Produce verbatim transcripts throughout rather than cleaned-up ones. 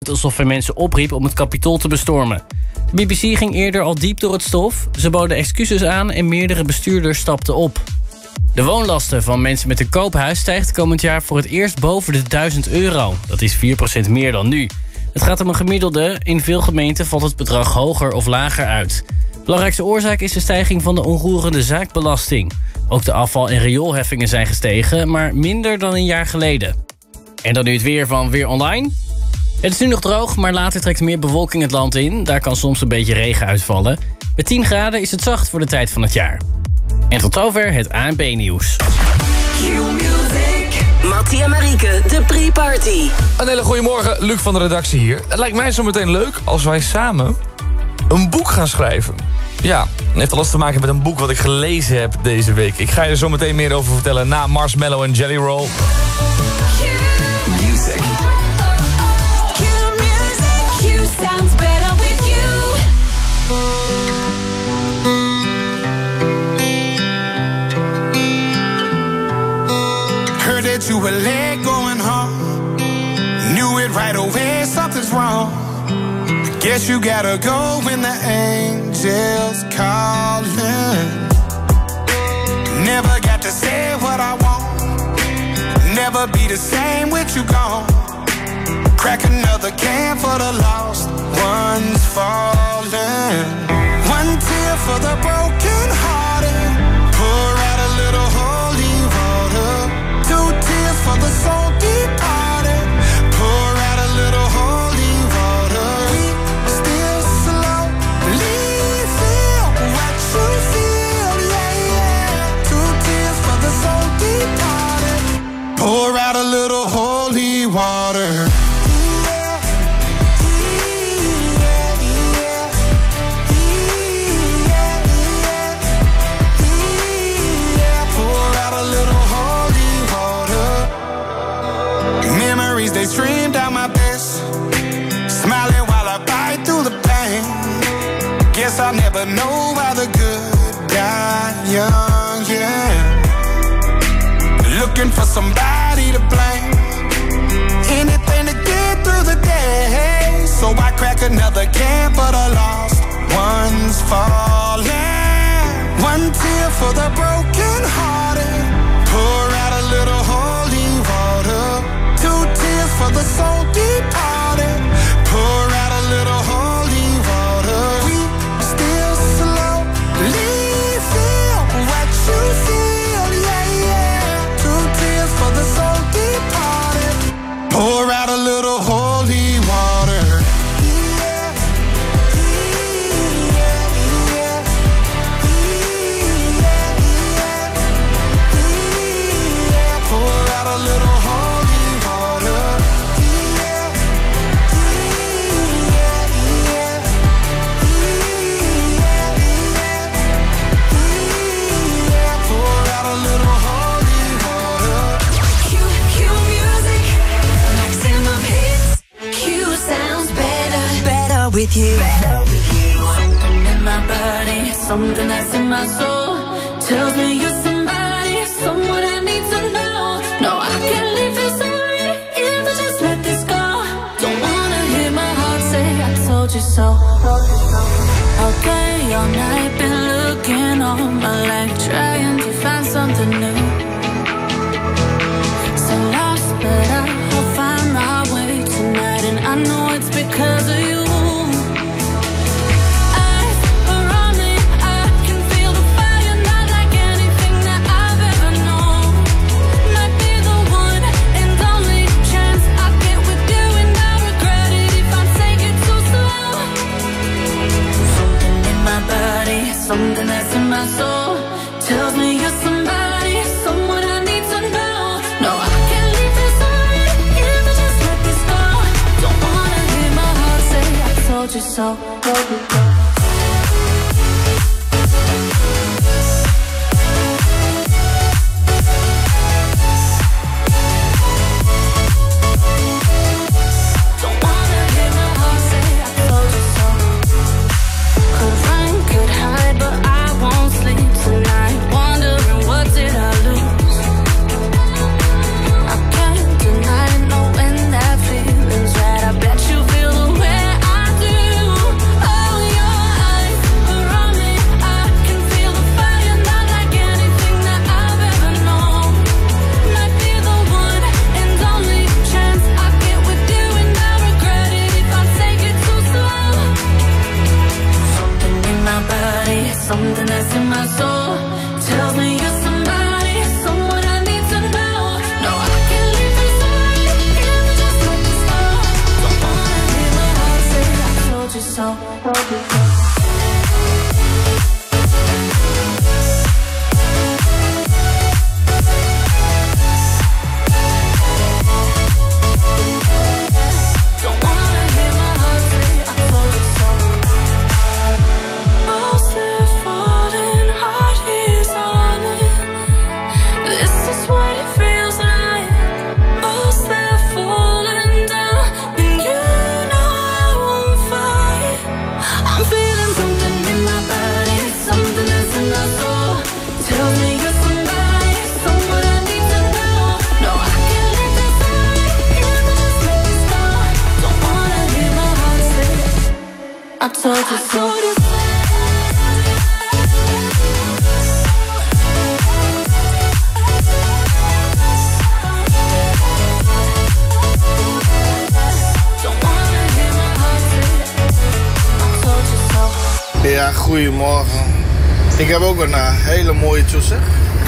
doet alsof hij mensen opriep om het Capitool te bestormen. De B B C ging eerder al diep door het stof. Ze boden excuses aan en meerdere bestuurders stapten op. De woonlasten van mensen met een koophuis stijgt komend jaar voor het eerst boven de duizend euro. Dat is vier procent meer dan nu. Het gaat om een gemiddelde. In veel gemeenten valt het bedrag hoger of lager uit. Belangrijkste oorzaak is de stijging van de onroerende zaakbelasting. Ook de afval- en rioolheffingen zijn gestegen, maar minder dan een jaar geleden. En dan nu het weer van Weer Online. Het is nu nog droog, maar later trekt meer bewolking het land in. Daar kan soms een beetje regen uitvallen. Met tien graden is het zacht voor de tijd van het jaar. En tot zover het A N B-nieuws. Mattie en Marieke, de pre-party. Een hele goede morgen, Luc van de redactie hier. Het lijkt mij zo meteen leuk als wij samen een boek gaan schrijven. Ja, het heeft alles te maken met een boek wat ik gelezen heb deze week. Ik ga je er zo meteen meer over vertellen na Marshmallow en Jelly Roll. Music. Q music. Q sounds better with you. Heard that you were late going home. Knew it right away, something's wrong. Guess you gotta go when the angels calling. Never got to say what I want. Never be the same with you gone. Crack another can for the lost ones falling. One tear for the broken hearted. Pour out a little holy water. Two tears for the soul departed. Pour out a little holy water. We still slowly feel what you feel, yeah, yeah. Two tears for the soul departed. Pour out a little holy water. They stream down my face, smiling while I bite through the pain. Guess I'll never know why the good die young, yeah. Looking for somebody to blame, anything to get through the day. So I crack another can for the lost ones falling. One tear for the broken hearted. Pour out a little holy water. Two tears for the soul departed. Pour out a little holy water. We still slowly feel what you feel, yeah, yeah. Two tears for the soul departed. Pour out a little holy water. Pour out a little with you. Something in my body, something that's in my soul tells me you're somebody, someone I need to know. No, I can't leave this already if I just let this go. Don't wanna hear my heart say I told you so. Okay, all night been looking all my life, trying to find something new. So lost, but I'll find my way tonight, and I know it's because of you. Something that's in my soul tells me you're somebody, someone I need to know. No, I can't leave this already if I just let this go. Don't wanna hear my heart say I told you so. Told you so. I bet you feel so. Don't wanna hear my heart say I told you so. Most are falling, heart is on it. This is what it feels like. Most are falling down, and you know I won't fight. I'm feeling something in my body, something that's in my soul. Tell me you're somebody, someone I need to know. No, I can't let this away, if I just let this go. Don't wanna hear my heart say I told you so. Ja, goedemorgen. Ik heb ook een uh, hele mooie toezicht.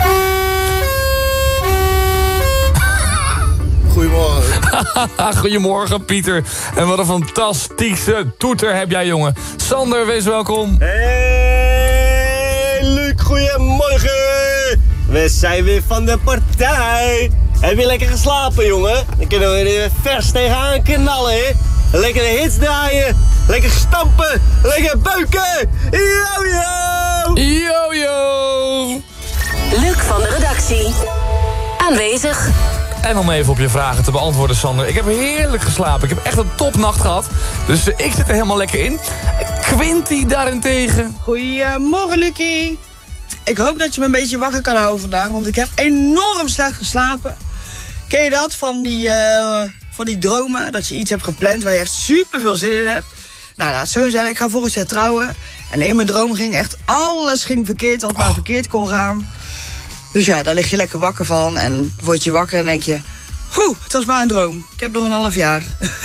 Goedemorgen. Goedemorgen, Pieter. En wat een fantastische toeter heb jij, jongen. Sander, wees welkom. Hey, Luc, goedemorgen. We zijn weer van de partij. Heb je lekker geslapen, jongen? Dan kunnen we er weer vers tegenaan knallen, hè? Lekkere hits draaien. Lekker stampen. Lekker buiken. Yo, yo. Yo, yo. Luc van de redactie. Aanwezig. En om even op je vragen te beantwoorden, Sander. Ik heb heerlijk geslapen. Ik heb echt een topnacht gehad. Dus uh, ik zit er helemaal lekker in. Quinty daarentegen. Goedemorgen, Lucie. Ik hoop dat je me een beetje wakker kan houden vandaag, want ik heb enorm slecht geslapen. Ken je dat, van die, uh, van die dromen, dat je iets hebt gepland waar je echt super veel zin in hebt? Nou, laat het zo zijn, ik ga volgend jaar trouwen. En in mijn droom ging echt, alles ging verkeerd, wat maar oh. verkeerd kon gaan. Dus ja, daar lig je lekker wakker van en word je wakker en denk je... Oeh, het was maar een droom. Ik heb nog een half jaar.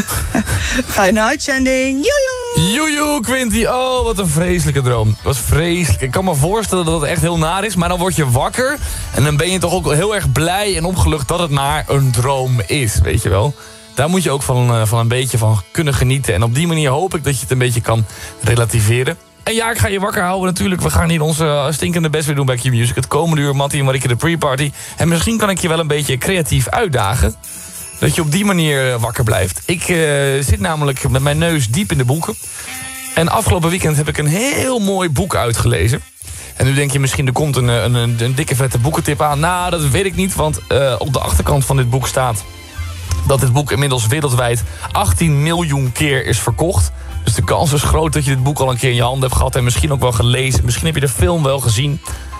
Fijne uitzending. Joejoe. Joejoe, Quinty. Oh, wat een vreselijke droom. Wat vreselijk. Ik kan me voorstellen dat het echt heel naar is, maar dan word je wakker. En dan ben je toch ook heel erg blij en opgelucht dat het maar een droom is, weet je wel. Daar moet je ook van, van een beetje van kunnen genieten. En op die manier hoop ik dat je het een beetje kan relativeren. En ja, ik ga je wakker houden natuurlijk. We gaan hier onze stinkende best weer doen bij Q-Music. Het komende uur, Mattie en Marieke de pre-party. En misschien kan ik je wel een beetje creatief uitdagen. Dat je op die manier wakker blijft. Ik uh, zit namelijk met mijn neus diep in de boeken. En afgelopen weekend heb ik een heel mooi boek uitgelezen. En nu denk je misschien, er komt een, een, een, een dikke vette boekentip aan. Nou, dat weet ik niet, want uh, op de achterkant van dit boek staat... dat dit boek inmiddels wereldwijd achttien miljoen keer is verkocht. Dus de kans is groot dat je dit boek al een keer in je handen hebt gehad... en misschien ook wel gelezen. Misschien heb je de film wel gezien.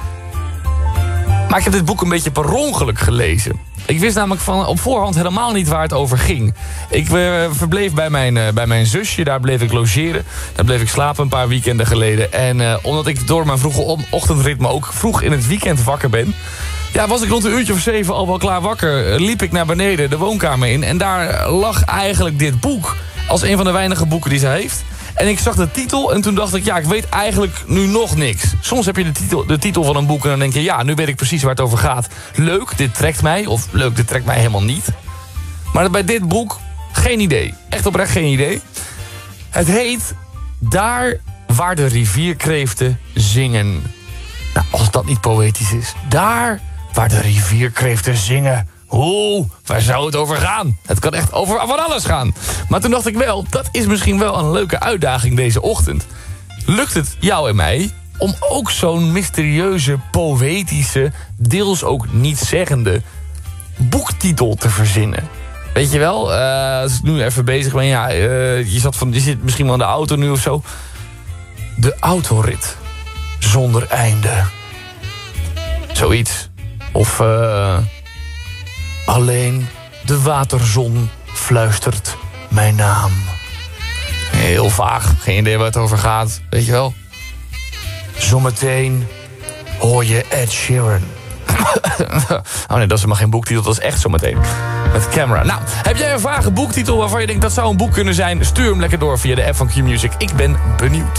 Maar ik heb dit boek een beetje per ongeluk gelezen. Ik wist namelijk van op voorhand helemaal niet waar het over ging. Ik uh, verbleef bij mijn, uh, bij mijn zusje, daar bleef ik logeren. Daar bleef ik slapen een paar weekenden geleden. En uh, omdat ik door mijn vroege ochtendritme ook vroeg in het weekend wakker ben... ja, was ik rond een uurtje of zeven al wel klaar wakker. Liep ik naar beneden de woonkamer in. En daar lag eigenlijk dit boek als een van de weinige boeken die ze heeft. En ik zag de titel en toen dacht ik, ja, ik weet eigenlijk nu nog niks. Soms heb je de titel, de titel van een boek en dan denk je... ja, nu weet ik precies waar het over gaat. Leuk, dit trekt mij. Of leuk, dit trekt mij helemaal niet. Maar bij dit boek, geen idee. Echt oprecht geen idee. Het heet Daar waar de rivierkreeften zingen. Nou, als dat niet poëtisch is. Daar waar de rivierkreeften zingen. Oeh, waar zou het over gaan? Het kan echt over van alles gaan. Maar toen dacht ik wel, dat is misschien wel een leuke uitdaging deze ochtend. Lukt het jou en mij om ook zo'n mysterieuze, poëtische, deels ook nietszeggende boektitel te verzinnen? Weet je wel, uh, als ik nu even bezig ben, ja, uh, je, zat van, je zit misschien wel in de auto nu of zo. De autorit zonder einde. Zoiets. Of... Uh, alleen de waterzon fluistert mijn naam. Heel vaag, geen idee waar het over gaat, weet je wel. Zometeen hoor je Ed Sheeran. Oh nee, dat is helemaal geen boektitel, dat is echt zometeen. Met Camera. Nou, heb jij een vage boektitel waarvan je denkt dat zou een boek kunnen zijn? Stuur hem lekker door via de app van Q-Music. Ik ben benieuwd.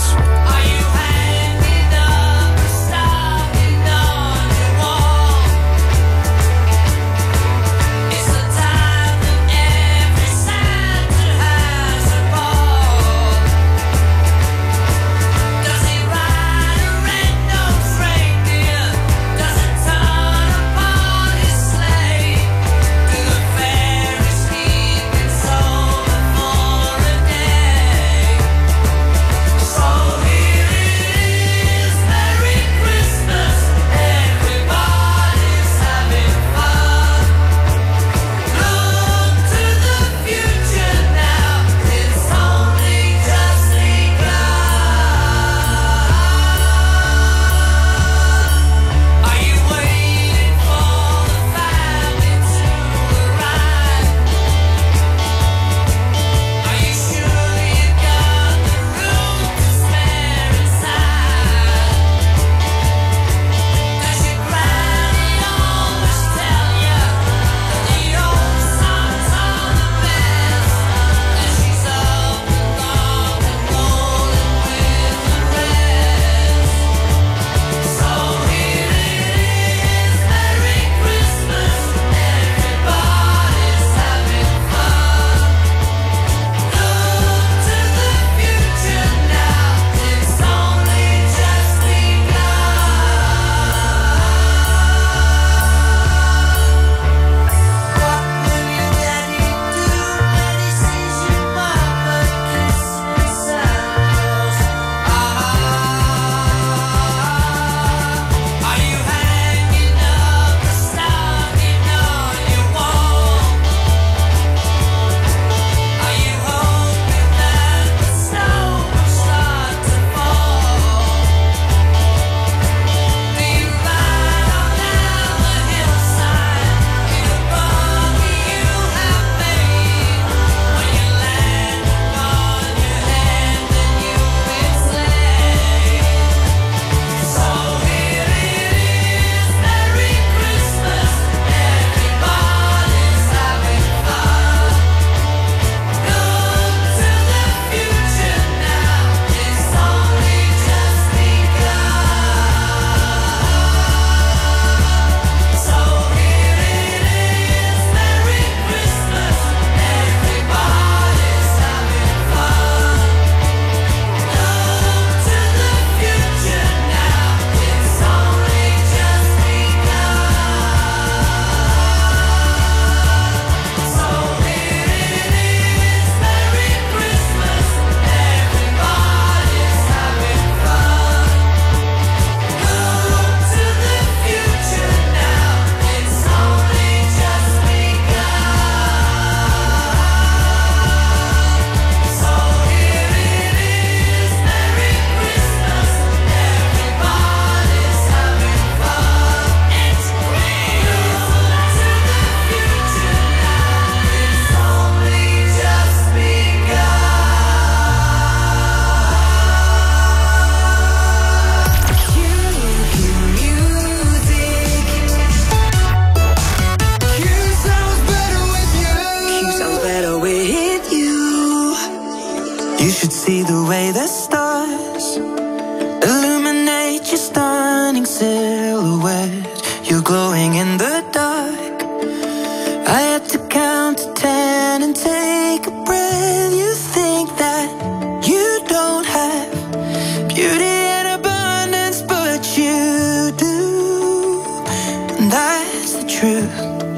You should see the way the stars illuminate your stunning silhouette. You're glowing in the dark. I had to count to ten and take a breath. You think that you don't have beauty in abundance, but you do, and that's the truth.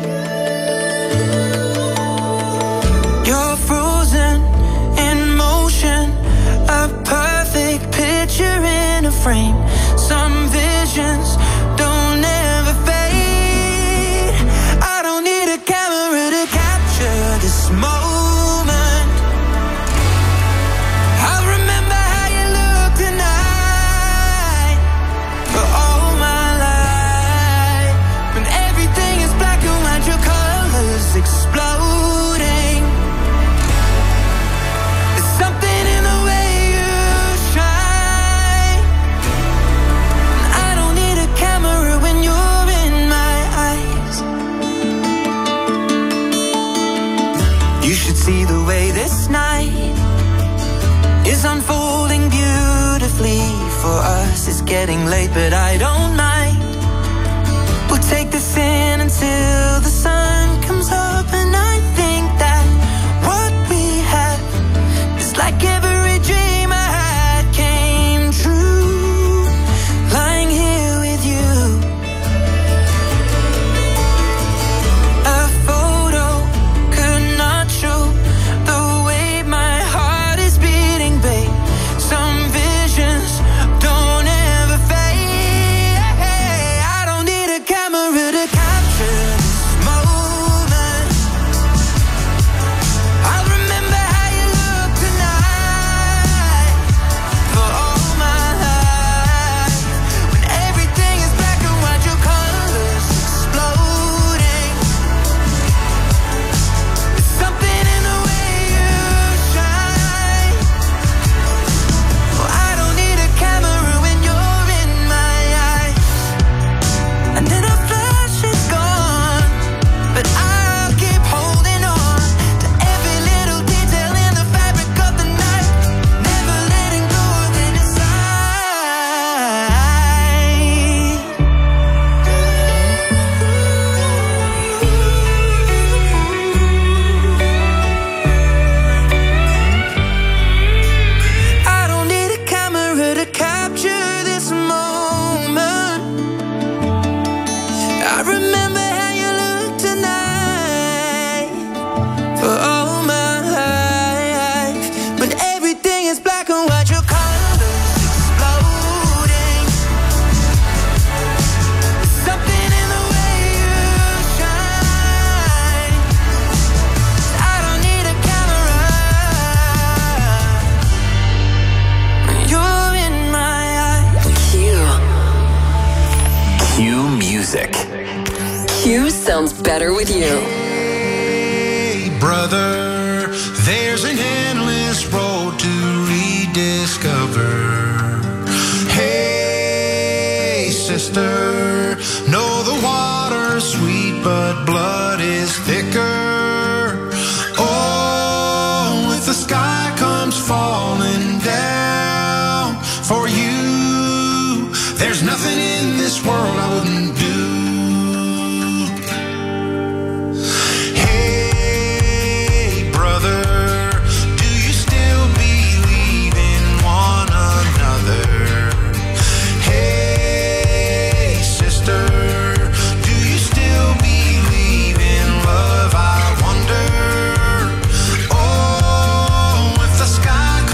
You're frozen in motion, a perfect picture in a frame. Some visions don't ever fade. I don't need a camera to capture this moment. I'll remember how you look tonight for all my life. When everything is black and white, your colors exploding. There's something in the way you shine. I don't need a camera when you're in my eyes. You should see the way this night is unfolding beautifully for us. It's getting late, but I don't mind. We'll take this in until the sun comes up, and I think that what we have is like every dream I had came true. Lying here with you, a photo could not show the way my heart is beating, babe. Some visions don't ever fade. I don't need a camera to capture this moment. I'll remember how you look tonight for all my life. When everything is black and white, your colors exploding. There's something in the way you shine. Well, I don't need a camera when you're in my eyes. And then a flash is gone, but I'll keep holding on to every little detail in the fabric of the night, never letting go of it inside. I don't need a camera to capture this moment. I remember how you look tonight for all my life. When everything is black and white, your colors exploding. There's something in the way you shine. I don't need a camera when you're in my eyes. Q. Cue music. Q sounds better with you. Hey, brother, there's an endless road to rediscover. Hey, sister, know the water's sweet, but blood is thicker. Oh, if the sky comes falling down for you, there's nothing in this world I wouldn't do. Hey, brother, do you still believe in one another? Hey, sister, do you still believe in love? I wonder. Oh, if the sky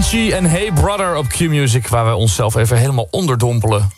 Avicii en Hey Brother op Q-Music, waar we onszelf even helemaal onderdompelen.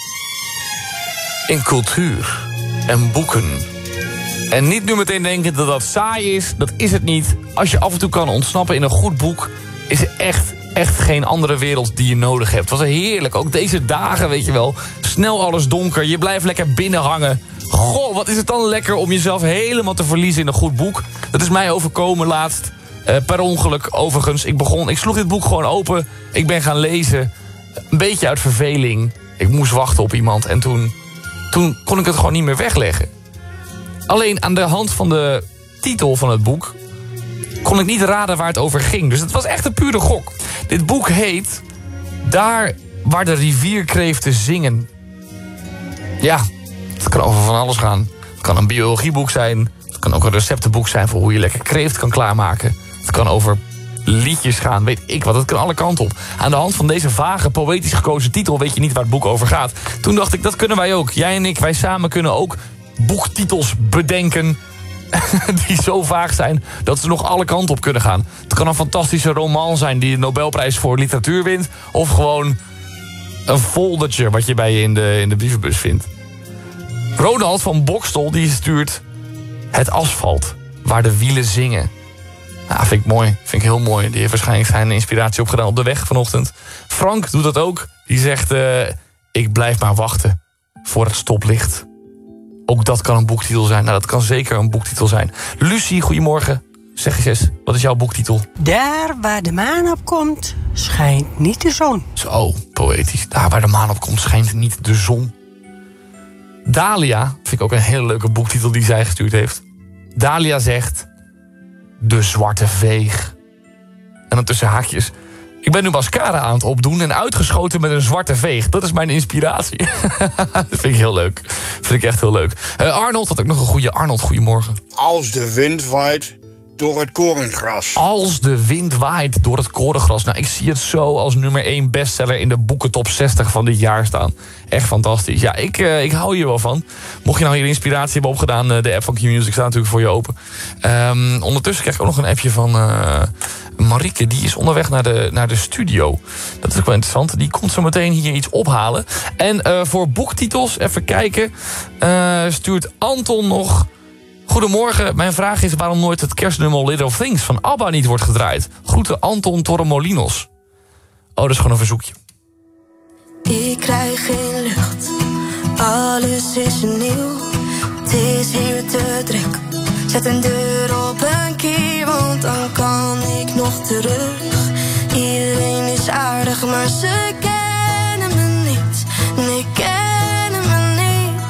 In cultuur en boeken. En niet nu meteen denken dat dat saai is, dat is het niet. Als je af en toe kan ontsnappen in een goed boek, is er echt, echt geen andere wereld die je nodig hebt. Het was heerlijk, ook deze dagen, weet je wel. Snel alles donker, je blijft lekker binnen hangen. Goh, wat is het dan lekker om jezelf helemaal te verliezen in een goed boek. Dat is mij overkomen laatst. Uh, per ongeluk, overigens. Ik begon, ik sloeg dit boek gewoon open. Ik ben gaan lezen. Een beetje uit verveling. Ik moest wachten op iemand. En toen, toen kon ik het gewoon niet meer wegleggen. Alleen aan de hand van de titel van het boek kon ik niet raden waar het over ging. Dus het was echt een pure gok. Dit boek heet Daar waar de rivierkreeften zingen. Ja, het kan over van alles gaan. Het kan een biologieboek zijn. Het kan ook een receptenboek zijn voor hoe je lekker kreeft kan klaarmaken. Het kan over liedjes gaan, weet ik wat. Het kan alle kanten op. Aan de hand van deze vage, poëtisch gekozen titel weet je niet waar het boek over gaat. Toen dacht ik, dat kunnen wij ook. Jij en ik, wij samen kunnen ook boektitels bedenken die zo vaag zijn dat ze nog alle kanten op kunnen gaan. Het kan een fantastische roman zijn die de Nobelprijs voor literatuur wint. Of gewoon een foldertje wat je bij je in de, in de brievenbus vindt. Ronald van Bokstel die stuurt Het asfalt, waar de wielen zingen. Nou, vind ik mooi. Vind ik heel mooi. Die heeft waarschijnlijk zijn inspiratie opgedaan op de weg vanochtend. Frank doet dat ook. Die zegt, uh, ik blijf maar wachten voor het stoplicht. Ook dat kan een boektitel zijn. Nou, dat kan zeker een boektitel zijn. Lucie, goedemorgen. Zeg eens eens, wat is jouw boektitel? Daar waar de maan op komt, schijnt niet de zon. Zo, poëtisch. Daar waar de maan op komt, schijnt niet de zon. Dalia, vind ik ook een hele leuke boektitel die zij gestuurd heeft. Dalia zegt, De Zwarte Veeg. En dan tussen haakjes, ik ben nu mascara aan het opdoen en uitgeschoten met een zwarte veeg. Dat is mijn inspiratie. Dat vind ik heel leuk. Vind ik echt heel leuk. Uh, Arnold had ook nog een goede. Arnold, goedemorgen. Als de wind waait door het korengras. Als de wind waait door het korengras. Nou, ik zie het zo als nummer één bestseller in de boekentop zestig van dit jaar staan. Echt fantastisch. Ja, ik, uh, ik hou hier wel van. Mocht je nou hier inspiratie hebben opgedaan, uh, de app van Q-Music staat natuurlijk voor je open. Um, ondertussen krijg ik ook nog een appje van uh, Marieke. Die is onderweg naar de, naar de studio. Dat is ook wel interessant. Die komt zo meteen hier iets ophalen. En uh, voor boektitels, even kijken, uh, stuurt Anton nog... Goedemorgen, mijn vraag is waarom nooit het kerstnummer Little Things van ABBA niet wordt gedraaid. Groeten Anton Torremolinos. Oh, dat is gewoon een verzoekje. Ik krijg geen lucht, alles is nieuw. Het is hier te druk, zet een deur op een kier, want dan kan ik nog terug. Iedereen is aardig, maar ze kennen me niet. Nee, kennen me niet.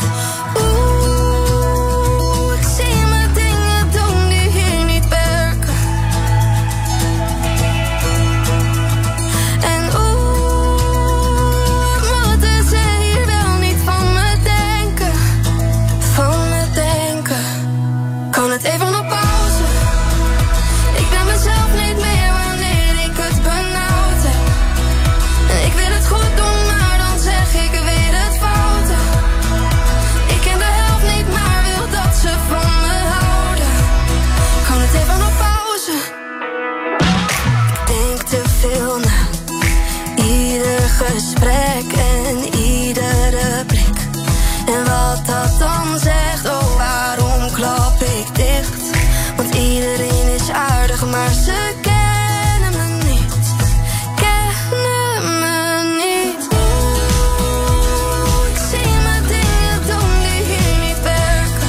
Even op pauze. Ik ben mezelf niet meer wanneer ik het benauwd heb. En ik wil het goed doen, maar dan zeg ik weer het foute. Ik ken de helft niet, maar wil dat ze van me houden. Kan het even op pauze. Ik denk te veel na. Ieder gesprek en iedere blik. En wat dat dan zegt, oh waarom klap ik dicht? Want iedereen is aardig, maar ze kennen me niet. Kennen me niet. Oeh, ik zie me dingen doen die hier niet werken.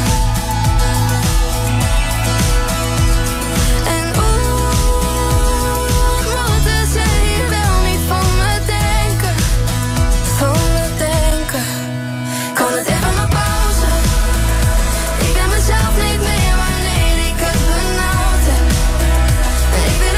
En oeh, moeten ze hier wel niet van me denken? Van me denken. Kan het even op pauze? Ik ben mezelf niet meer wanneer ik het benauwd heb. En ik wil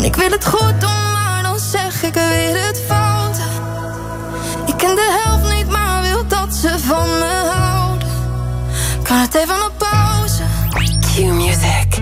En ik wil het goed doen, maar dan zeg ik weer het fout. Ik ken de helft niet, maar wil dat ze van me houden. Kan het even op pauze? Q-Music.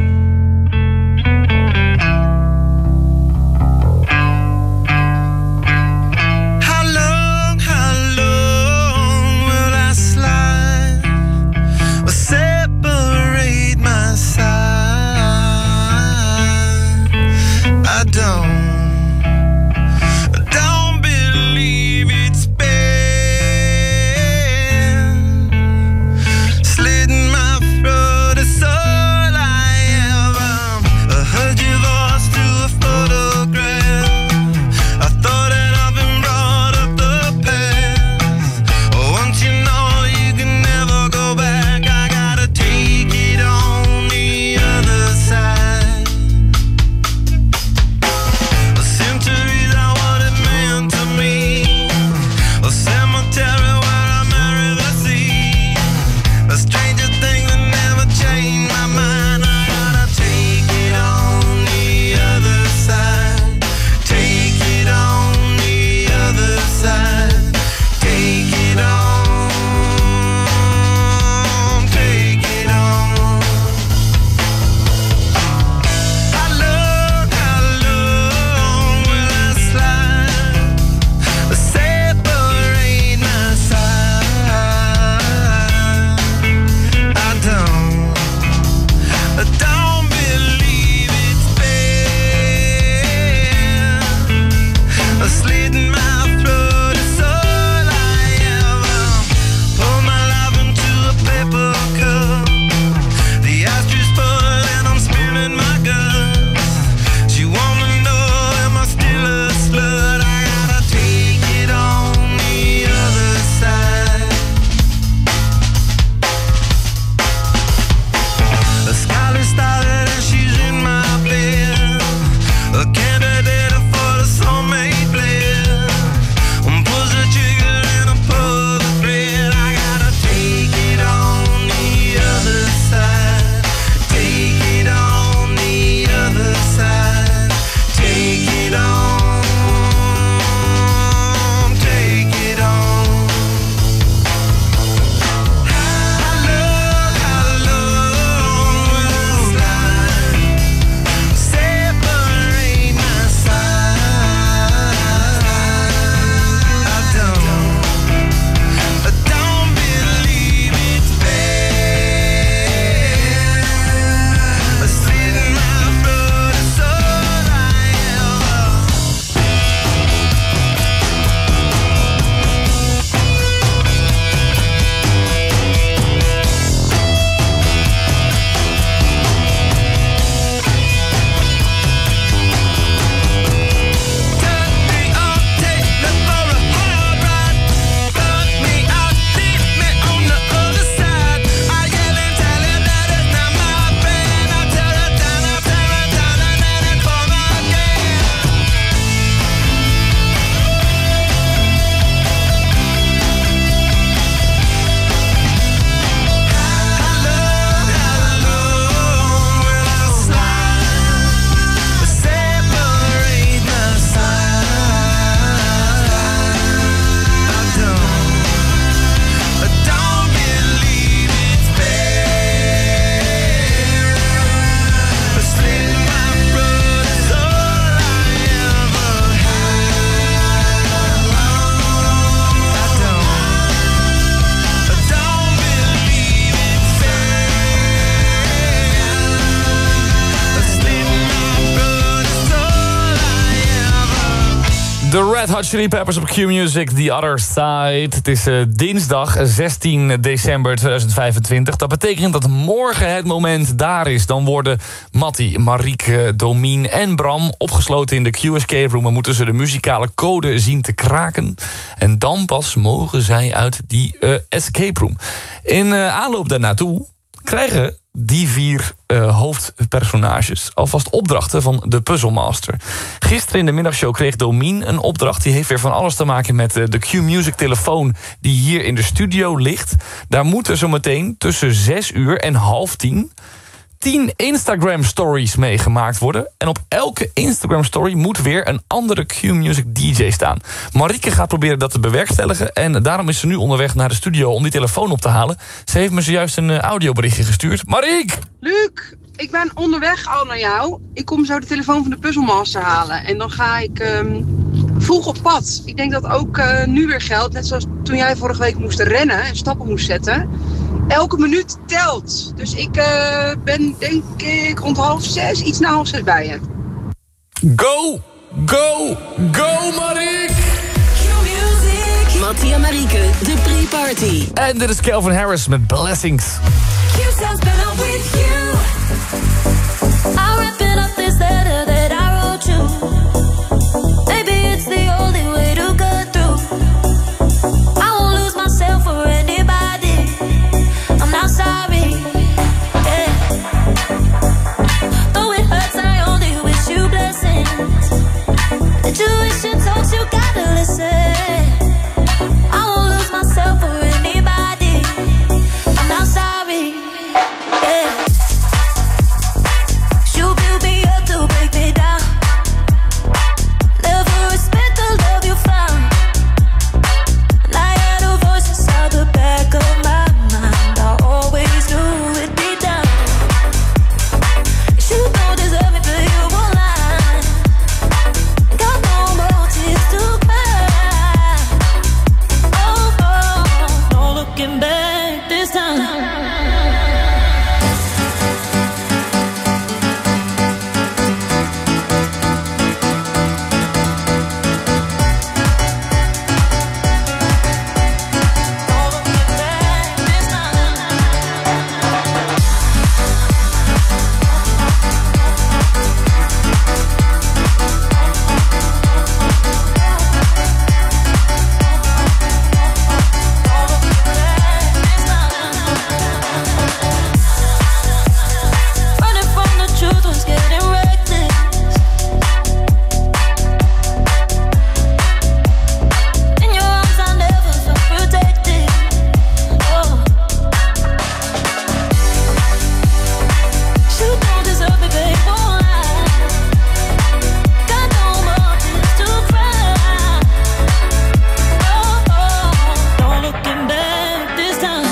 De Red Hot Chili Peppers op Q-Music, The Other Side. Het is uh, dinsdag zestien december tweeduizend vijfentwintig. Dat betekent dat morgen het moment daar is. Dan worden Mattie, Marieke, Domien en Bram opgesloten in de Q-Escape Room. En moeten ze de muzikale code zien te kraken. En dan pas mogen zij uit die uh, escape room. In uh, aanloop daarnaartoe krijgen die vier uh, hoofdpersonages alvast opdrachten van de Puzzlemaster. Gisteren in de middagshow kreeg Domien een opdracht. Die heeft weer van alles te maken met uh, de Q-Music telefoon die hier in de studio ligt. Daar moeten zometeen tussen zes uur en half tien tien Instagram stories meegemaakt worden. En op elke Instagram story moet weer een andere Q-Music D J staan. Marieke gaat proberen dat te bewerkstelligen. En daarom is ze nu onderweg naar de studio om die telefoon op te halen. Ze heeft me zojuist een uh, audioberichtje gestuurd. Mariek! Luc, ik ben onderweg al naar jou. Ik kom zo de telefoon van de Puzzlemaster halen. En dan ga ik um, vroeg op pad. Ik denk dat ook uh, nu weer geldt. Net zoals toen jij vorige week moest rennen en stappen moest zetten. Elke minuut telt. Dus ik uh, ben denk ik rond half zes, iets na half zes bij je. Go! Go! Go, Mariek! Mattie en Marieke, de pre-party. En dit is Calvin Harris met Blessings. You sounds better with you. I'm wrapping up this letter that I wrote you. Maybe it's the only way to get through. I won't lose myself for anybody. I'm not sorry. Yeah. Though it hurts, I only wish you blessings. The tuition talks, you gotta listen. I won't lose myself for anybody. I'm not sorry. Yeah. You build me up to break me down. Never respect the love you found. And I had a voice inside the back of my mind. I always knew it'd be down. You don't deserve me, but you won't lie. Got no more tears to cry. Oh, oh, no looking back this time. Running from the truth was getting reckless. In your arms I never felt protected. Oh. You don't deserve me, babe, won't lie. Got no more tears to cry. Oh, oh, no looking back this time.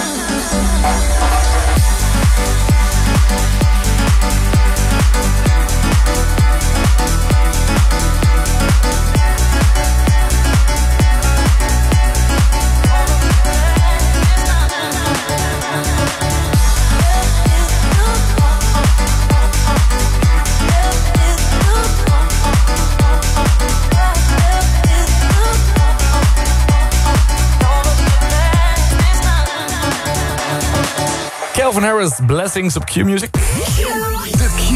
Calvin Harris, Blessings op Q-Music. The Q.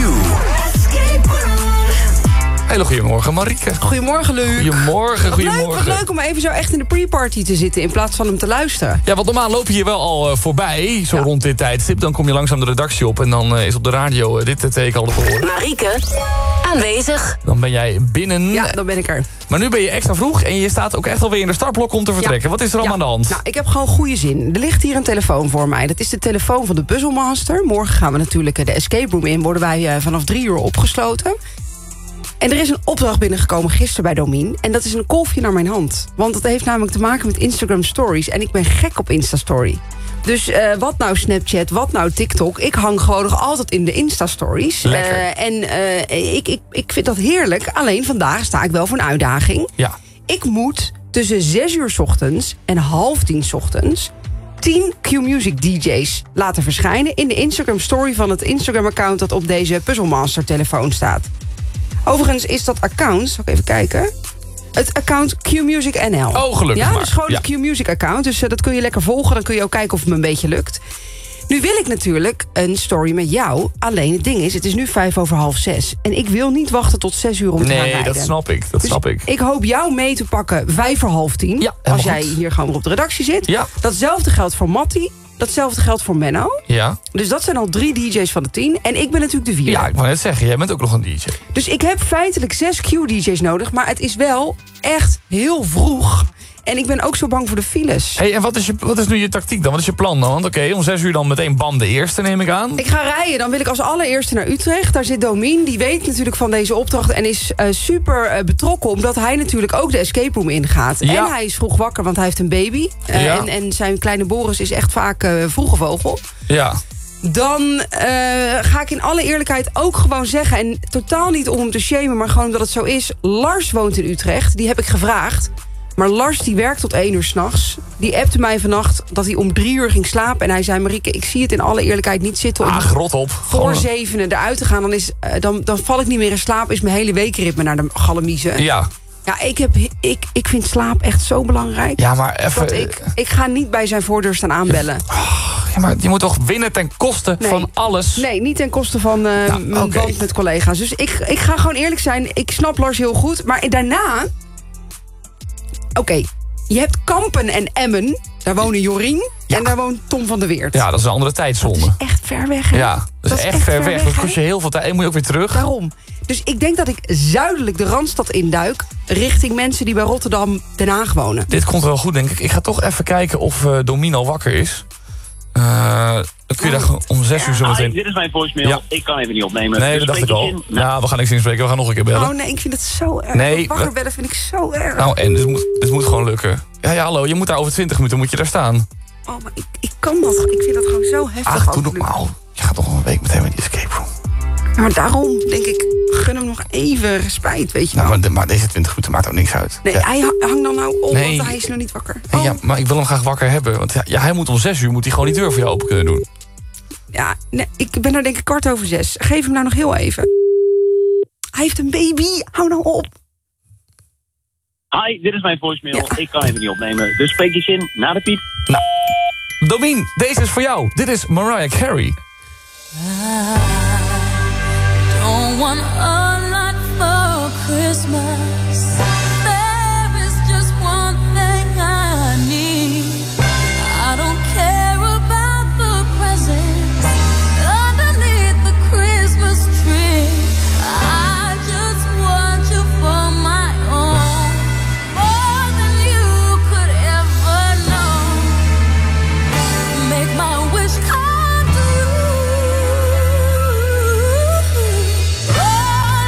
Hele goedemorgen, Marieke. Goedemorgen, Luc. Goedemorgen, Wat leuk, goedemorgen. wat leuk om even zo echt in de pre-party te zitten in plaats van hem te luisteren. Ja, want normaal loop je hier wel al uh, voorbij, zo rond dit tijdstip. Dan kom je langzaam de redactie op en dan uh, is op de radio uh, dit uh, teken al te horen. Marieke, aanwezig. Dan ben jij binnen. Ja, dan ben ik er. Maar nu ben je extra vroeg en je staat ook echt alweer in de startblok om te vertrekken. Wat is er allemaal Ja. aan de hand? Nou, ik heb gewoon goede zin. Er ligt hier een telefoon voor mij. Dat is de telefoon van de Puzzlemaster. Morgen gaan we natuurlijk uh, de escape room in. Worden wij uh, vanaf drie uur opgesloten. En er is een opdracht binnengekomen gisteren bij Domien. En dat is een kolfje naar mijn hand. Want dat heeft namelijk te maken met Instagram Stories. En ik ben gek op Insta-story. Dus uh, wat nou Snapchat, wat nou TikTok. Ik hang gewoon nog altijd in de Insta-stories. Lekker. Uh, en uh, ik, ik, ik vind dat heerlijk. Alleen vandaag sta ik wel voor een uitdaging. Ja. Ik moet tussen zes uur 's ochtends en half tien 's ochtends tien Q-Music D J's laten verschijnen in de Instagram story van het Instagram-account dat op deze Puzzlemaster-telefoon staat. Overigens is dat account, zal ik even kijken, het account Q-Music N L. Oh, gelukkig Ja, maar. dus gewoon Ja. het Q-Music-account. Dus uh, dat kun je lekker volgen. Dan kun je ook kijken of het me een beetje lukt. Nu wil ik natuurlijk een story met jou. Alleen het ding is, het is nu vijf over half zes. En ik wil niet wachten tot zes uur om te gaan Nee, rijden. dat snap ik. Dat Dus snap ik. Ik hoop jou mee te pakken vijf voor half tien. Ja, als helemaal jij goed. hier gewoon weer op de redactie zit. Ja. Datzelfde geldt voor Mattie. Datzelfde geldt voor Menno. Ja. Dus dat zijn al drie D J's van de tien. En ik ben natuurlijk de vierde. Ja, ik wou net zeggen, jij bent ook nog een D J. Dus ik heb feitelijk zes Q-D J's nodig. Maar het is wel echt heel vroeg. En ik ben ook zo bang voor de files. Hey, en wat is, je, wat is nu je tactiek dan? Wat is je plan dan? Want oké, okay, om zes uur dan meteen bam de eerste, neem ik aan. Ik ga rijden, dan wil ik als allereerste naar Utrecht. Daar zit Domien, die weet natuurlijk van deze opdracht... en is uh, super uh, betrokken, omdat hij natuurlijk ook de escape room ingaat. Ja. En hij is vroeg wakker, want hij heeft een baby. Uh, Ja. en, en zijn kleine Boris is echt vaak uh, vroege vogel. Ja. Dan uh, ga ik in alle eerlijkheid ook gewoon zeggen... en totaal niet om hem te shamen, maar gewoon omdat het zo is... Lars woont in Utrecht, die heb ik gevraagd. Maar Lars die werkt tot één uur 's nachts. Die appte mij vannacht dat hij om drie uur ging slapen. En hij zei, Marieke, ik zie het in alle eerlijkheid niet zitten... om Ah, grot op. voor Gewoon- zevenen eruit te gaan. Dan, is, uh, dan, dan val ik niet meer in slaap. Is mijn hele weekritme naar de galamiezen. Ja. Ja, ik, heb, ik, ik vind slaap echt zo belangrijk. Ja, maar even... Dat ik, ik ga niet bij zijn voordeur staan aanbellen. Ja, maar je moet toch winnen ten koste Nee. van alles? Nee, niet ten koste van uh, mijn oké. band met collega's. Dus ik, ik ga gewoon eerlijk zijn. Ik snap Lars heel goed. Maar daarna... Oké, je hebt Kampen en Emmen. Daar wonen Jorien. En daar woont Tom van der Weert. Ja, dat is een andere tijdzone. Echt ver weg, hè? Ja, dat is echt ver weg. Dat kost je heel veel tijd. En moet je ook weer terug. Daarom. Dus ik denk dat ik zuidelijk de Randstad induik... richting mensen die bij Rotterdam Den Haag wonen. Dit komt wel goed, denk ik. Ik ga toch even kijken of uh, Domien al wakker is. Uh, dan kun je daar gewoon om zes uur zo meteen... Hi, dit is mijn voicemail. Ja. Ik kan even niet opnemen. Nee, Dus dat dacht ik spreek al. je in. Nou, Ja, we gaan niks inspreken. We gaan nog een keer bellen. Oh nee, ik vind het zo erg. Nee, Wakker we- bellen vind ik zo erg. Nou, en dit moet, dit moet gewoon lukken. Ja, ja, hallo. Je moet daar over twintig minuten moet je daar staan. Oh, maar ik, ik kan dat. Ik vind dat gewoon zo heftig. Ach, doe altijd. normaal. Je gaat toch nog een week meteen met die escape room. Ja, maar daarom denk ik, gun hem nog even respijt, weet je Nou, wel. maar, de- maar deze twintig minuten maakt ook niks uit. Nee, Ja. hij ha- hangt dan nou op, Nee. want hij is nog niet wakker. Nee, ja, maar ik wil hem graag wakker hebben. Want ja, ja, hij moet om zes uur moet hij gewoon die deur voor jou open kunnen doen. Ja, nee, ik ben er denk ik kwart over zes. Geef hem nou nog heel even. Hij heeft een baby, hou nou op. Hi, dit is mijn voicemail. Ik kan even niet opnemen. Dus spreek je in na de piep. Nou, Domien, deze is voor jou. Dit is Mariah Carey. Don't want a lot for Christmas. There is just one thing I need. I don't care about the presents underneath the Christmas tree. I just want you for my own, more than you could ever know. Make my wish come true. Oh,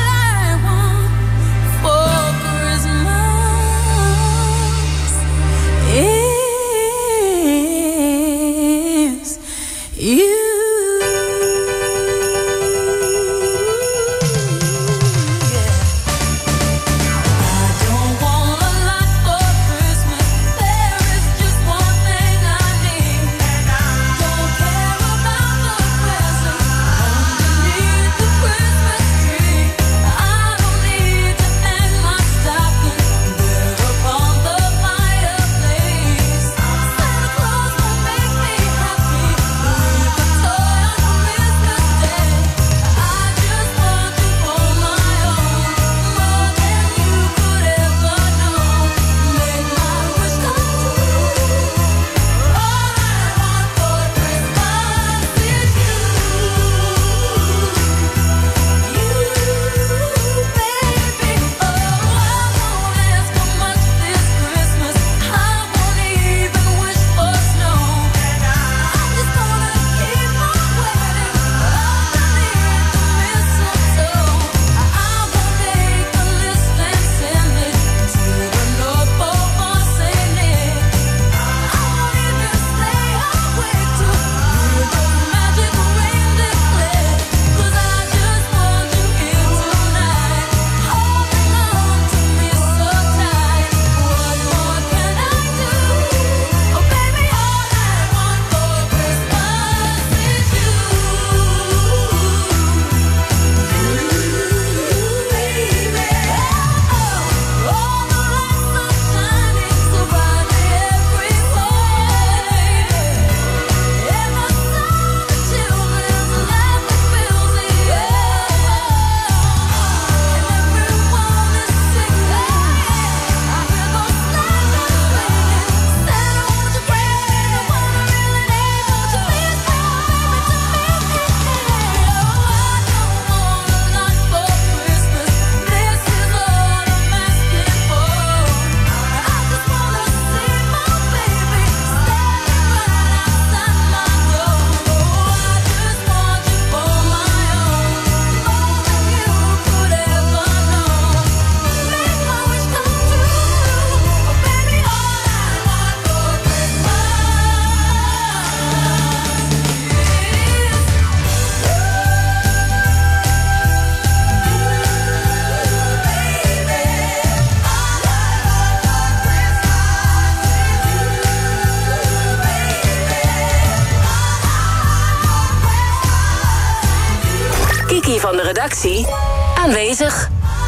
redactie aanwezig.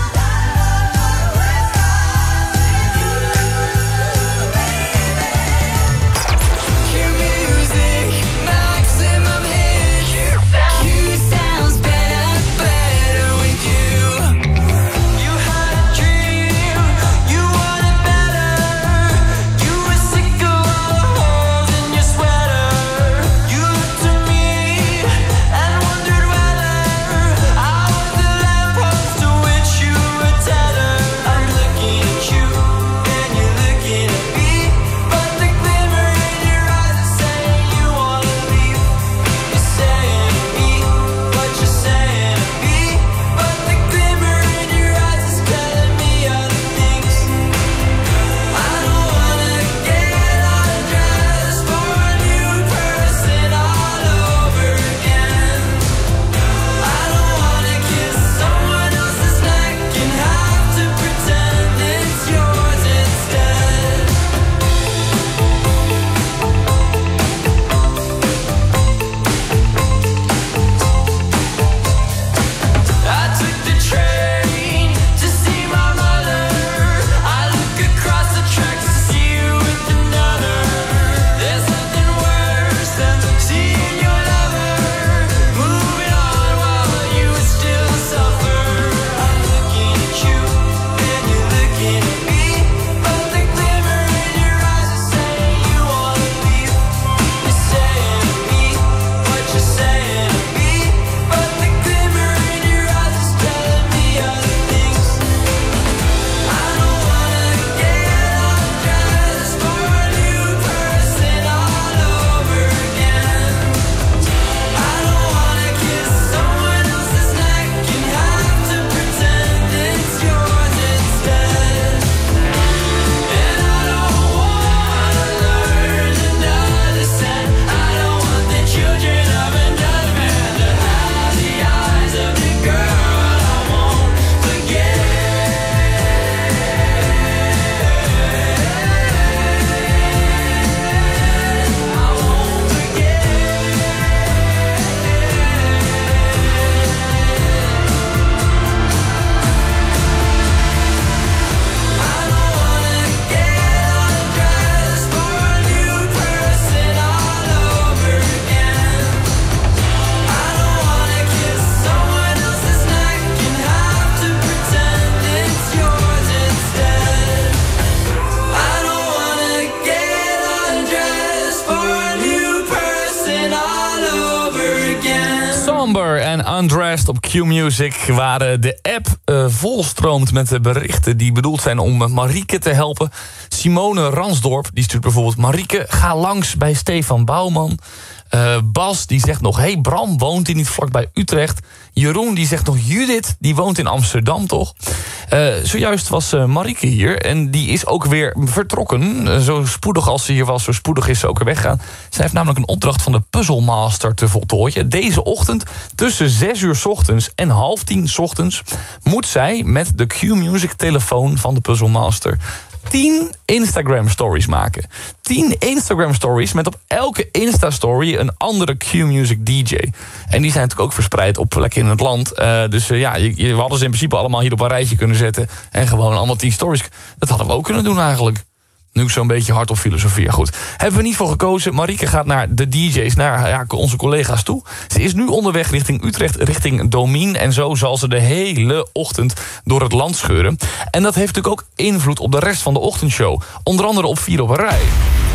En Undressed op Q-Music, waar de app uh, volstroomt met de berichten die bedoeld zijn om Marieke te helpen. Simone Ransdorp, die stuurt bijvoorbeeld: Marieke, ga langs bij Stefan Bouwman. Uh, Bas, die zegt nog: hey, Bram, woont hij niet vlakbij Utrecht? Jeroen, die zegt nog: Judith, die woont in Amsterdam, toch? Uh, zojuist was uh, Marieke hier en die is ook weer vertrokken. Uh, zo spoedig als ze hier was, zo spoedig is ze ook weer weggaan. Zij heeft namelijk een opdracht van de Puzzlemaster te voltooien. Deze ochtend, tussen zes uur 's ochtends en half tien 's ochtends, moet zij met de Q-Music telefoon van de Puzzlemaster tien Instagram-stories maken. tien Instagram-stories met op elke Insta-story een andere Q-Music D J. En die zijn natuurlijk ook verspreid op plekken in het land. Uh, dus uh, ja, je, je, we hadden ze in principe allemaal hier op een rijtje kunnen zetten en gewoon allemaal tien stories. Dat hadden we ook kunnen doen eigenlijk. Nu ik zo'n beetje hard op filosofie. Goed, hebben we niet voor gekozen. Marieke gaat naar de D J's, naar ja, onze collega's toe. Ze is nu onderweg richting Utrecht, richting Domien. En zo zal ze de hele ochtend door het land scheuren. En dat heeft natuurlijk ook invloed op de rest van de ochtendshow. Onder andere op vier op een rij.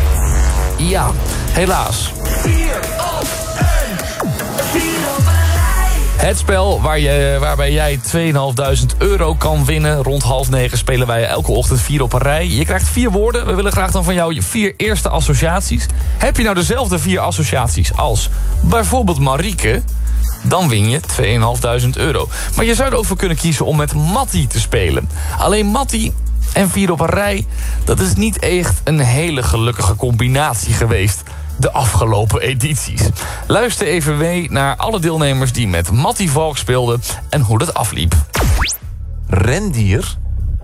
Ja, helaas. vier op Het spel waar je, waarbij jij tweeduizend vijfhonderd euro kan winnen. Rond half negen spelen wij elke ochtend vier op een rij. Je krijgt vier woorden. We willen graag dan van jou je vier eerste associaties. Heb je nou dezelfde vier associaties als bijvoorbeeld Marieke, dan win je tweeduizend vijfhonderd euro. Maar je zou er ook voor kunnen kiezen om met Mattie te spelen. Alleen Mattie en vier op een rij, dat is niet echt een hele gelukkige combinatie geweest de afgelopen edities. Luister even mee naar alle deelnemers die met Mattie Valk speelden en hoe dat afliep. Rendier.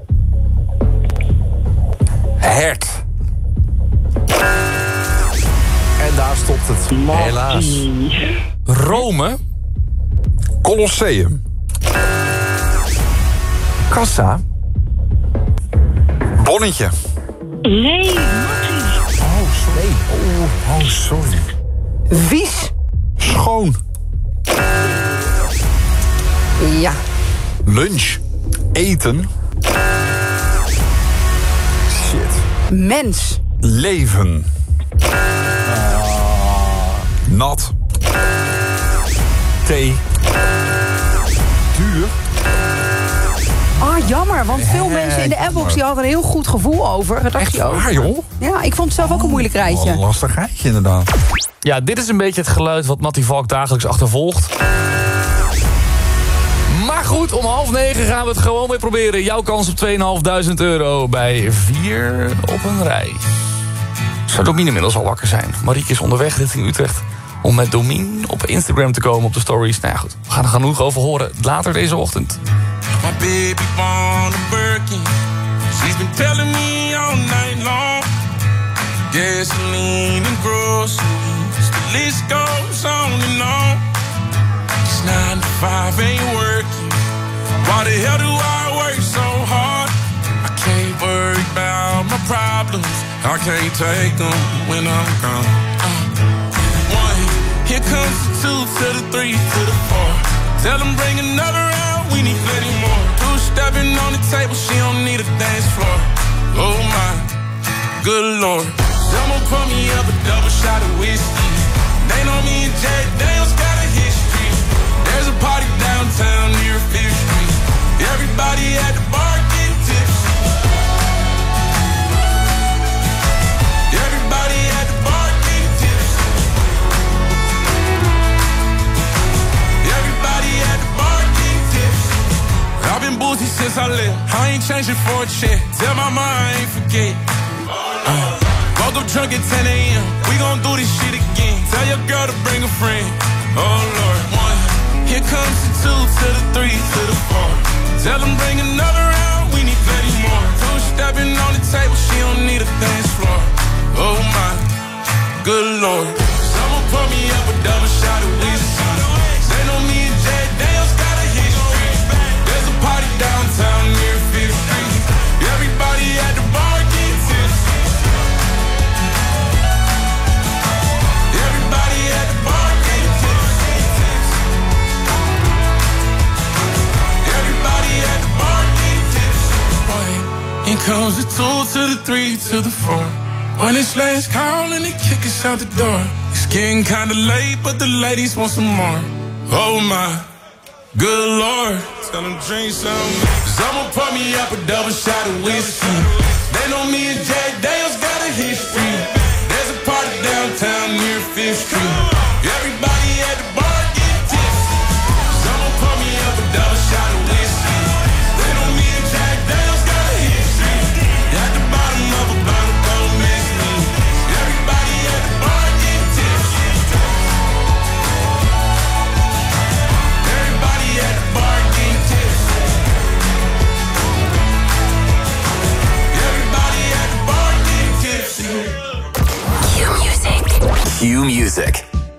Hert. En daar stopt het. Helaas. Rome. Colosseum. Kassa. Bonnetje. Nee, Oh, sorry. Oh, oh, sorry. Vies. Schoon. Ja. Lunch. Eten. Shit. Mens. Leven. Nat. Thee. Duur. Ah, jammer, want veel mensen in de appbox die hadden een heel goed gevoel over. Redactie ook. Waar, joh? Ja, ik vond het zelf ook een moeilijk rijtje. Een lastig rijtje, inderdaad. Ja, dit is een beetje het geluid wat Mattie Valk dagelijks achtervolgt. Maar goed, om half negen gaan we het gewoon weer proberen. Jouw kans op tweeduizend vijfhonderd euro bij vier op een rij. Zou Domien inmiddels al wakker zijn? Marieke is onderweg richting Utrecht om met Domien op Instagram te komen op de stories. Nou ja, goed, we gaan er genoeg over horen later deze ochtend. My baby born a Birkin. She's been telling me all night long. Gasoline and groceries, the list goes on and on. It's nine to five, ain't working. Why the hell do I work so hard? I can't worry about my problems. I can't take them when I'm gone. Uh, one, here comes the two to the three to the four. Tell them bring another round, we need plenty more. Two stepping on the table, she don't need a dance floor. Oh my, good lord. Someone pour me up a double shot of whiskey. They know me and Jack Daniels got a history. There's a party downtown near Fifth Street. Everybody at the bar getting tipsy. Everybody at the bar getting tipsy. Everybody at the bar getting tipsy. I've been boozy since I left. I ain't changing for a check. Tell my mom I ain't forget. Uh. Woke up drunk at ten a.m. We gon' do this shit again. Tell your girl to bring a friend. Oh Lord, one. Here comes the two to the three to the four. Tell them bring another round. We need plenty more. Two stepping on the table. She don't need a dance floor. Oh my, good Lord. Someone pour me up a double shot of whiskey. They know me and Jack Daniels got a history. There's a party downtown near Fifth Street. Everybody at the bar getting tipsy. Everybody at the bar getting tipsy. Everybody at the bar getting tipsy. Boy, here comes the two to the three to the four. When it's last call and they kick us out the door. It's getting kinda late, but the ladies want some more. Oh my, good lord. Tell them drink some. Someone pour me up a double shot of whiskey. They know me and Jack Daniels got a history. There's a party downtown near Fifth Street. Everybody at the bar getting tipsy. Someone pour me up a double shot of whiskey. They know me and Jack Daniels got a history. At the bottom of a bottle, don't miss me. Everybody at the bar getting tipsy. Everybody at the bar getting tipsy. Everybody at the bar getting tipsy. Cue music. Cue music.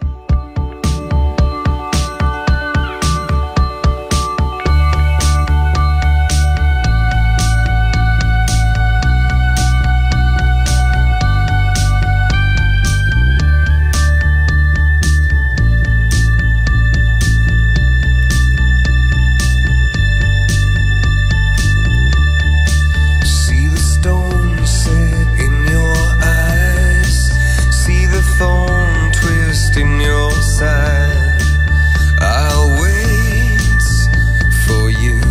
See the stone set in your eyes. See the thorn twist in your side. I'll wait for you.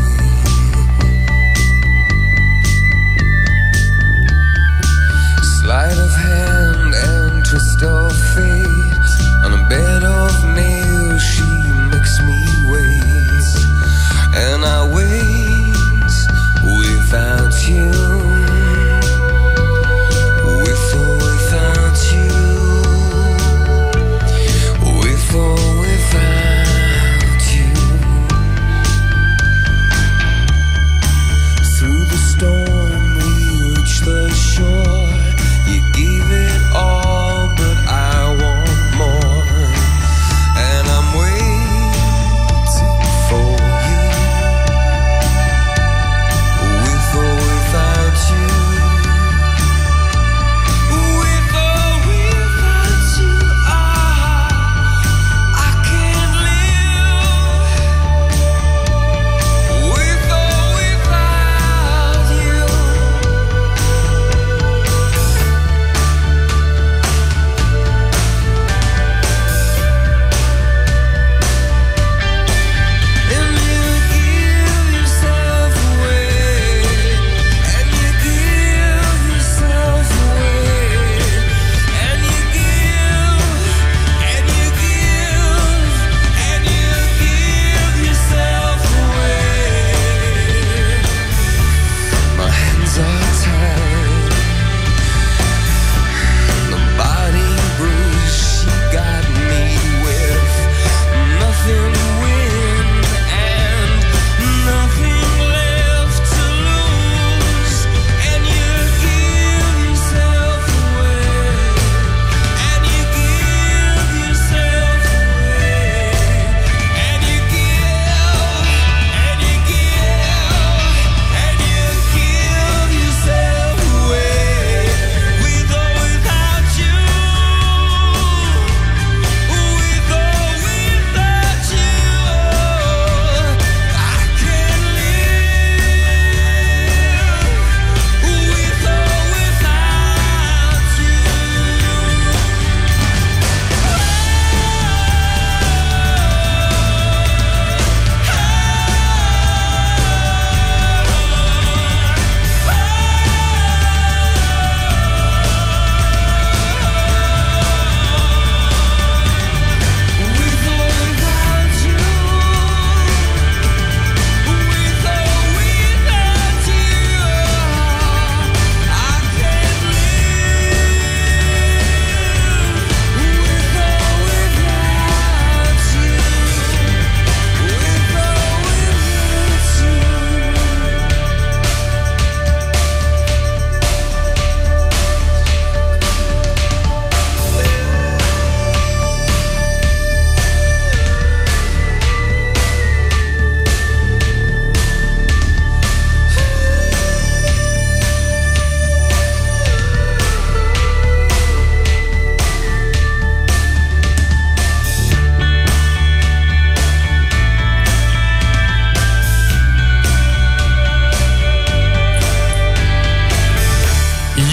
Sleight of hand and twist of fate. On a bed of nails, she makes me wait. And I wait without you. With or without you. With or without you. Through the storm we reach the shore. You gave it all, but I want more. And I'm waiting for you.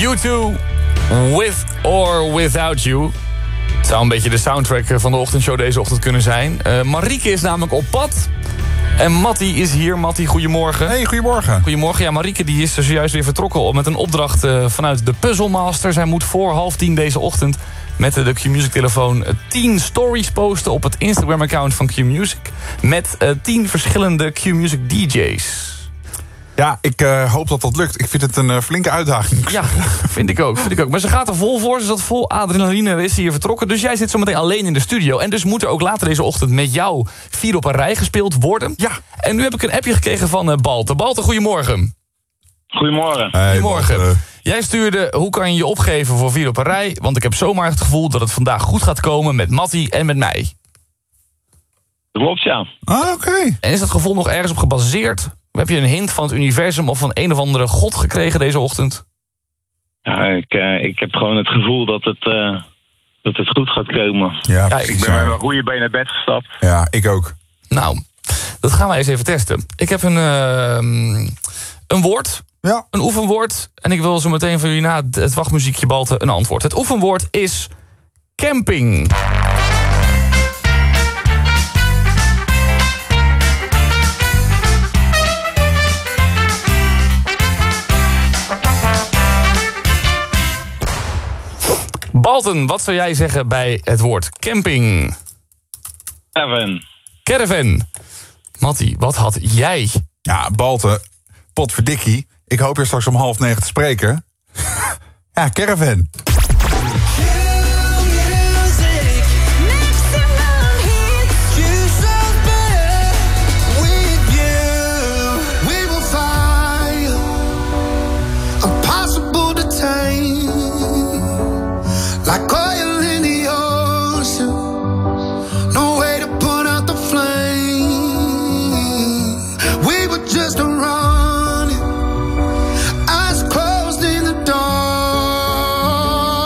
U two, With or Without You. Het zou een beetje de soundtrack van de ochtendshow deze ochtend kunnen zijn. Uh, Marieke is namelijk op pad. En Mattie is hier. Mattie, goedemorgen. Hey, goedemorgen. Goedemorgen. Ja, Marieke die is er zojuist weer vertrokken op met een opdracht uh, vanuit de Puzzle Master. Zij moet voor half tien deze ochtend met de Q-Music telefoon tien stories posten op het Instagram-account van Q-Music. Met uh, tien verschillende Q-Music D J's. Ja, ik uh, hoop dat dat lukt. Ik vind het een uh, flinke uitdaging. Ja, vind ik ook, vind ik ook. Maar ze gaat er vol voor. Ze zat vol adrenaline, is hier vertrokken. Dus jij zit zo meteen alleen in de studio. En dus moet er ook later deze ochtend met jou vier op een rij gespeeld worden. Ja. En nu heb ik een appje gekregen van uh, Balte. Balte, goedemorgen. Goedemorgen. Hey, Goedemorgen. Balte. Jij stuurde, hoe kan je je opgeven voor vier op een rij? Want ik heb zomaar het gevoel dat het vandaag goed gaat komen met Mattie en met mij. Dat klopt, ja. Ah, oké. Okay. En is dat gevoel nog ergens op gebaseerd? Heb je een hint van het universum of van een of andere god gekregen deze ochtend? Ja, ik, uh, ik heb gewoon het gevoel dat het, uh, dat het goed gaat komen. Ja, ja ik ben met een goede been naar bed gestapt. Ja, ik ook. Nou, dat gaan wij eens even testen. Ik heb een, uh, een woord, ja. een oefenwoord. En ik wil zo meteen van jullie na het wachtmuziekje Balte een antwoord. Het oefenwoord is camping. Balten, wat zou jij zeggen bij het woord camping? Caravan. Caravan. Mattie, wat had jij? Ja, Balten, potverdikkie. Ik hoop je straks om half negen te spreken. Ja, caravan. Like oil in the ocean, no way to put out the flame. We were just running, eyes closed in the dark.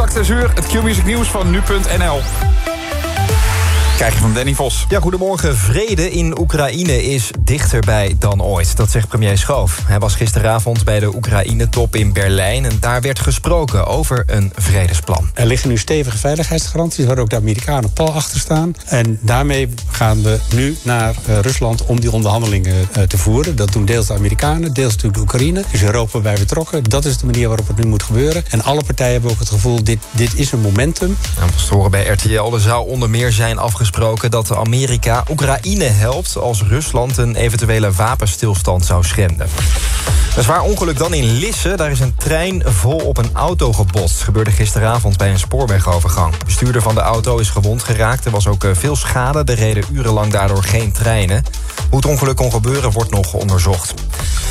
Straks zes uur het Q-Music nieuws van nu punt n l. Krijg je van Danny Vos. Ja, goedemorgen. Vrede in Oekraïne is dichterbij dan ooit. Dat zegt premier Schoof. Hij was gisteravond bij de Oekraïne-top in Berlijn en daar werd gesproken over een vredesplan. Er liggen nu stevige veiligheidsgaranties waar ook de Amerikanen pal achter staan. En daarmee gaan we nu naar uh, Rusland om die onderhandelingen uh, te voeren. Dat doen deels de Amerikanen, deels natuurlijk de Oekraïne. Dus Europa bij betrokken. Dat is de manier waarop het nu moet gebeuren. En alle partijen hebben ook het gevoel, dit, dit is een momentum. Nou, we horen bij R T L, er zou onder meer zijn afgesproken dat Amerika Oekraïne helpt als Rusland een eventuele wapenstilstand zou schenden. Een zwaar ongeluk dan in Lisse. Daar is een trein vol op een auto gebotst. Gebeurde gisteravond bij een spoorwegovergang. De bestuurder van de auto is gewond geraakt. Er was ook veel schade. Er reden urenlang daardoor geen treinen. Hoe het ongeluk kon gebeuren wordt nog onderzocht.